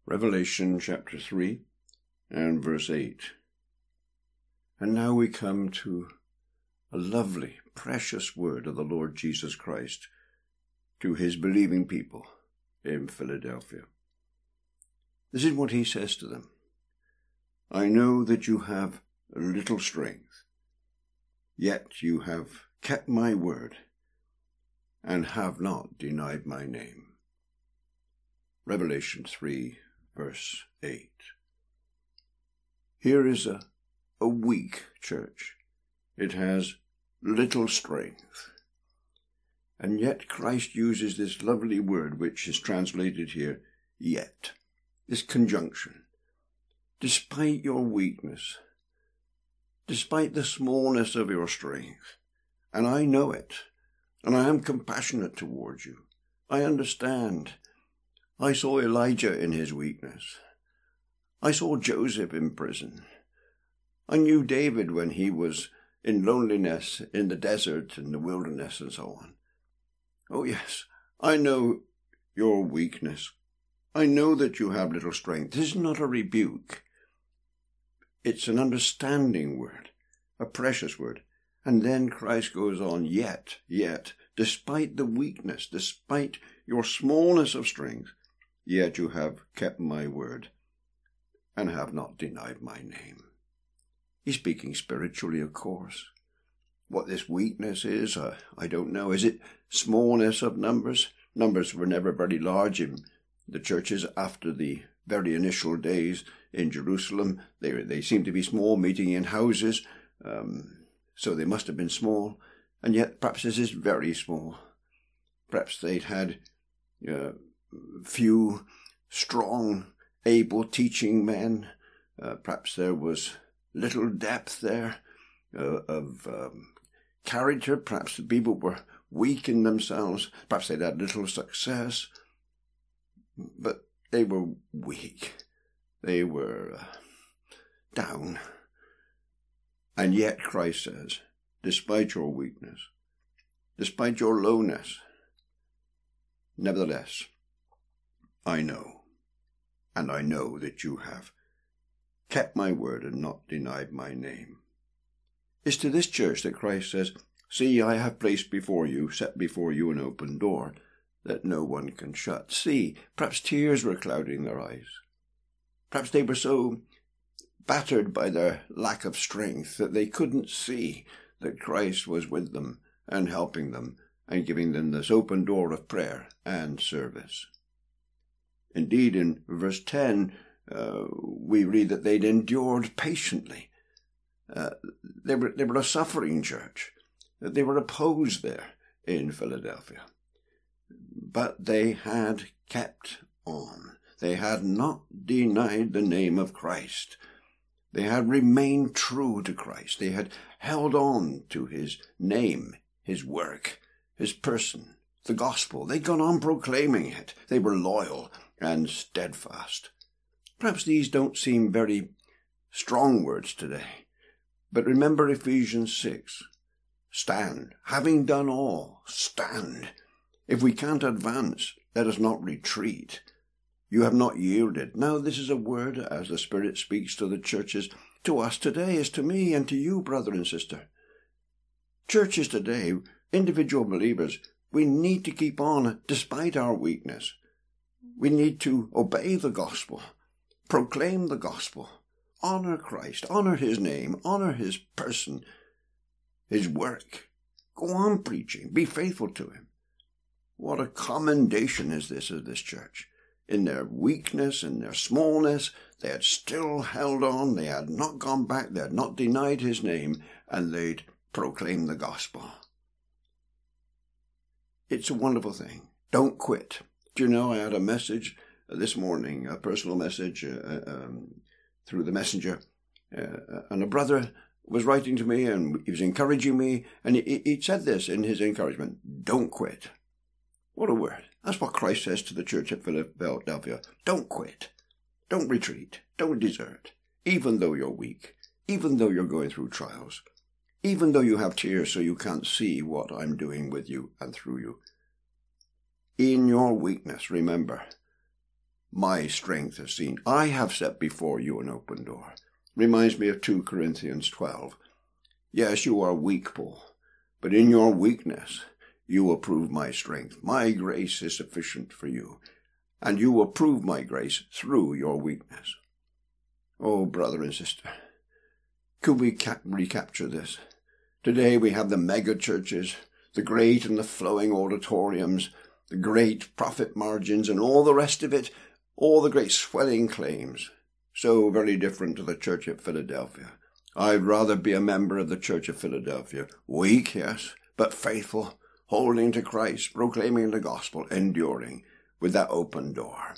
Revelation chapter 3 and verse 8. And now we come to a lovely, precious word of the Lord Jesus Christ to his believing people in Philadelphia. This is what he says to them. I know that you have little strength, yet you have kept my word and have not denied my name. Revelation 3 verse 8. Here is a weak church. It has little strength. And yet Christ uses this lovely word which is translated here, yet. This conjunction. Despite your weakness, despite the smallness of your strength, and I know it, and I am compassionate towards you. I understand. I saw Elijah in his weakness. I saw Joseph in prison. I knew David when he was in loneliness in the desert, in the wilderness, and so on. Oh yes, I know your weakness. I know that you have little strength. This is not a rebuke. It's an understanding word, a precious word. And then Christ goes on, yet, despite the weakness, despite your smallness of strength, yet you have kept my word and have not denied my name. He's speaking spiritually, of course. What this weakness is, I don't know. Is it smallness of numbers? Numbers were never very large in the churches after the very initial days in Jerusalem. They seemed to be small, meeting in houses, so they must have been small. And yet perhaps this is very small. Perhaps they'd had few strong, able teaching men. Perhaps there was little depth there of character. Perhaps the people were weak in themselves. Perhaps they'd had little success. But they were weak. They were down. And yet Christ says, despite your weakness, despite your lowness, nevertheless, I know, and I know that you have kept my word and not denied my name. It's to this church that Christ says, see, I have placed before you, set before you an open door that no one can shut. See, perhaps tears were clouding their eyes. Perhaps they were so battered by their lack of strength that they couldn't see that Christ was with them and helping them and giving them this open door of prayer and service. Indeed, in verse 10, we read that they'd endured patiently. They were a suffering church. They were opposed there in Philadelphia. But they had kept on. They had not denied the name of Christ. They had remained true to Christ. They had held on to his name, his work, his person, the gospel. They'd gone on proclaiming it. They were loyal and steadfast. Perhaps these don't seem very strong words today. But remember Ephesians 6. Stand. Having done all, stand. If we can't advance, let us not retreat. You have not yielded. Now this is a word, as the Spirit speaks to the churches, to us today, as to me and to you, brother and sister. Churches today, individual believers, we need to keep on despite our weakness. We need to obey the gospel, proclaim the gospel, honor Christ, honor his name, honor his person, his work. Go on preaching, be faithful to him. What a commendation is this of this church. In their weakness, in their smallness, they had still held on, they had not gone back, they had not denied his name, and they'd proclaimed the gospel. It's a wonderful thing. Don't quit. Do you know, I had a message this morning, a personal message through the messenger, and a brother was writing to me and he was encouraging me, and he said this in his encouragement, don't quit. What a word. That's what Christ says to the church at Philadelphia. Don't quit. Don't retreat. Don't desert. Even though you're weak. Even though you're going through trials. Even though you have tears so you can't see what I'm doing with you and through you. In your weakness, remember, my strength has seen. I have set before you an open door. Reminds me of 2 Corinthians 12. Yes, you are weak, Paul, but in your weakness you will prove my strength. My grace is sufficient for you, and you will prove my grace through your weakness. Oh, brother and sister, could we recapture this? Today we have the mega churches, the great and the flowing auditoriums, the great profit margins and all the rest of it, all the great swelling claims. So very different to the church at Philadelphia. I'd rather be a member of the church of Philadelphia. Weak, yes, but faithful, holding to Christ, proclaiming the gospel, enduring with that open door.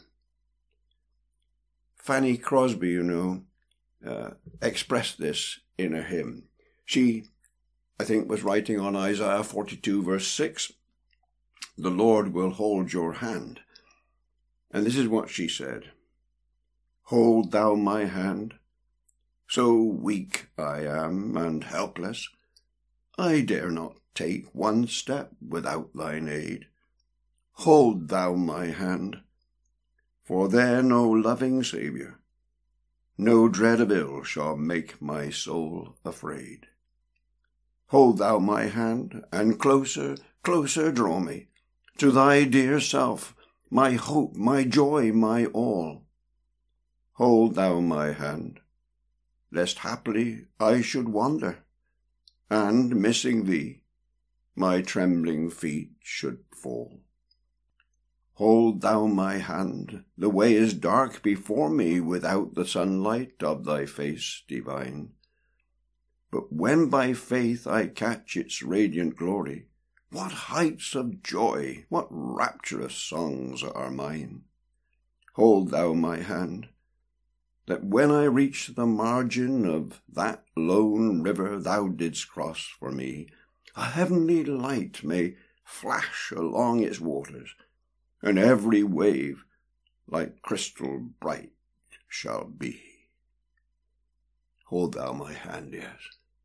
Fanny Crosby, expressed this in a hymn. She, I think, was writing on Isaiah 42 verse 6. The Lord will hold your hand. And this is what she said. Hold thou my hand. So weak I am and helpless, I dare not take one step without thine aid. Hold thou my hand, for then, O loving Saviour, no dread of ill shall make my soul afraid. Hold thou my hand, and closer, closer draw me to thy dear self, my hope, my joy, my all. Hold thou my hand, lest haply I should wander, and, missing thee, my trembling feet should fall. Hold thou my hand, the way is dark before me without the sunlight of thy face divine. But when by faith I catch its radiant glory, what heights of joy, what rapturous songs are mine. Hold thou my hand, that when I reach the margin of that lone river thou didst cross for me, a heavenly light may flash along its waters, and every wave like crystal bright shall be. Hold thou my hand, yes.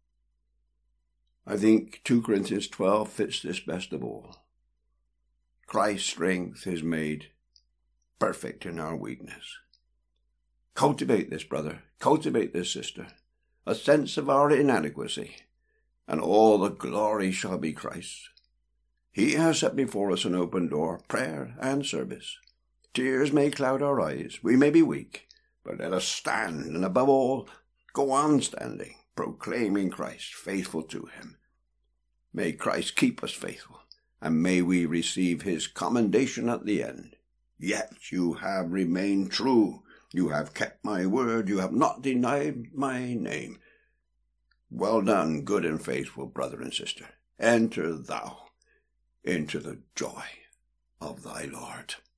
I think 2 Corinthians 12 fits this best of all. Christ's strength is made perfect in our weakness. Cultivate this, brother. Cultivate this, sister. A sense of our inadequacy, and all the glory shall be Christ's. He has set before us an open door, prayer and service. Tears may cloud our eyes. We may be weak, but let us stand, and above all, go on standing, proclaiming Christ, faithful to him. May Christ keep us faithful, and may we receive his commendation at the end. Yet you have remained true. You have kept my word. You have not denied my name. Well done, good and faithful brother and sister. Enter thou into the joy of thy Lord.